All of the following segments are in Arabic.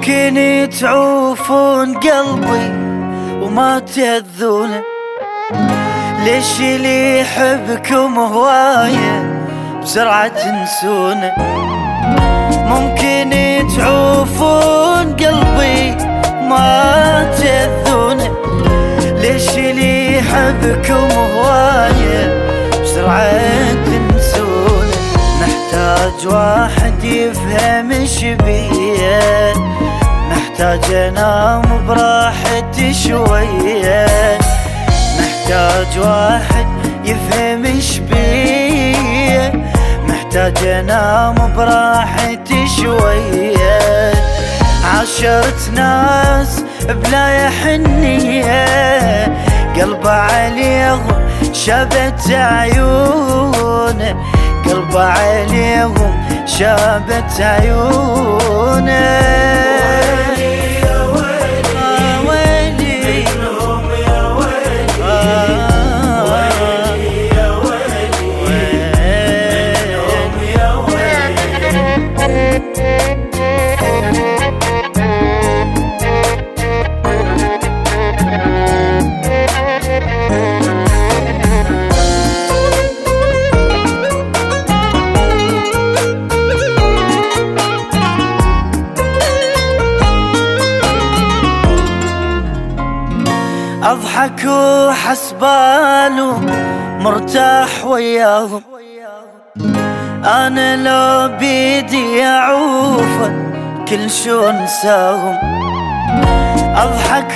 ممكن تعوفون قلبي وما تأذونه، ليش اللي يحبكم هواية بسرعة تنسونه؟ ممكن تعوفون قلبي ما تأذونه، ليش اللي يحبكم هواية بسرعة تنسونه؟ نحتاج واحد يفهم ايش بيه، محتاج انام براحتي شوية، محتاج واحد يفهم ايش بيه، محتاج انام براحتي شوية. عاشرت ناس بلا حنية، قلبه عليهم شابت عيونه، قلبه عليهم شابت عيونه. أضحك وحسباله مرتاح وياهم، أنا لو بيدي أعوفه كل شو انساهم. أضحك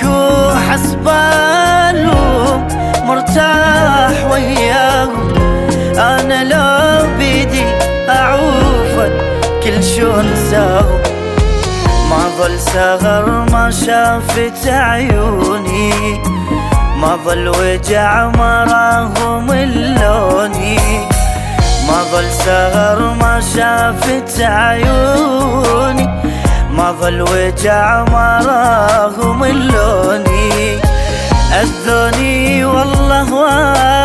وحسباله مرتاح وياهم، أنا لو بيدي أعوفه كل شو انساهم. ما ظل سهر ما شافت عيوني، ما ظل وجع ما راهم اللوني، ما ظل سهر ما شافت عيوني، ما ظل وجع ما راهم اللوني. أذوني والله